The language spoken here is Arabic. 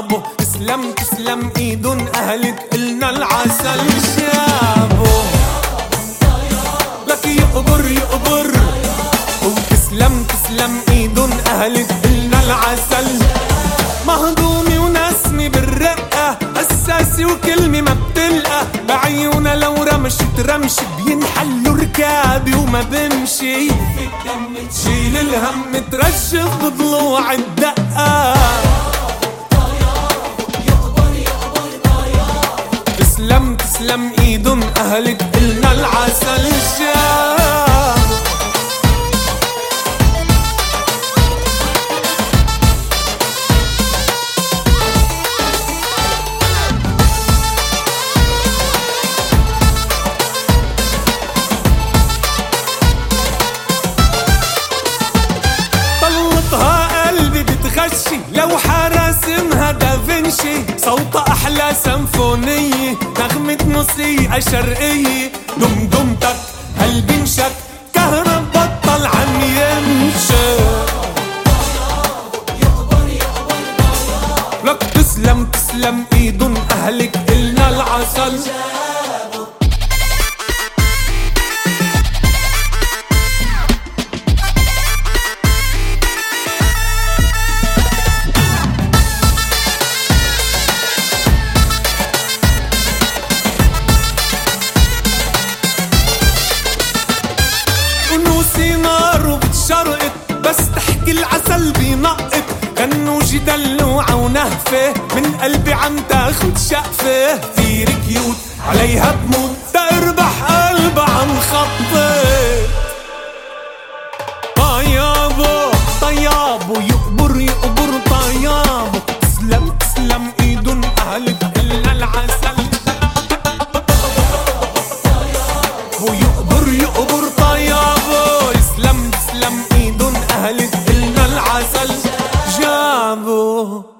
طيابه. تسلم تسلم ايدن اهلك إلنا العسل جابه. لك يقبر يقبر وتسلم تسلم ايدن اهلك إلنا العسل. مهضومي ونسمي بالرقة اساسي وكلمة ما بتلقى. بعيونا لو رمشت رمش بينحلوا ركابي وما بمشي. شيل الهم ترشف بضلوع الدقة. تسلم تسلم ايدن اهلك إلنا العسل جاب. قلبي بتغشي لو حراسمها دافنشي. صوتها أحلى سمفونية نغمة موسيقى شرقية. دمدمتك قلبي انشك كهرب بطل عم يمشي. لك تسلم تسلم ايدن أهلك إلنا العسل. ونوسي نار وبتشرقت بس تحكي العسل بينقط. كنوجي دلوعة ونهفة من قلبي عم تاخد شقفة. كثير كيوت عليها بموت تربح قلبها عم خطط. طيابو طيابو يقبر يقبر طيابو. تسلم تسلم ايدن اهلك إلنا العسل. ويقبر يقبر طيابو. تسلم تسلم ايدن اهلك إلنا العسل جابو.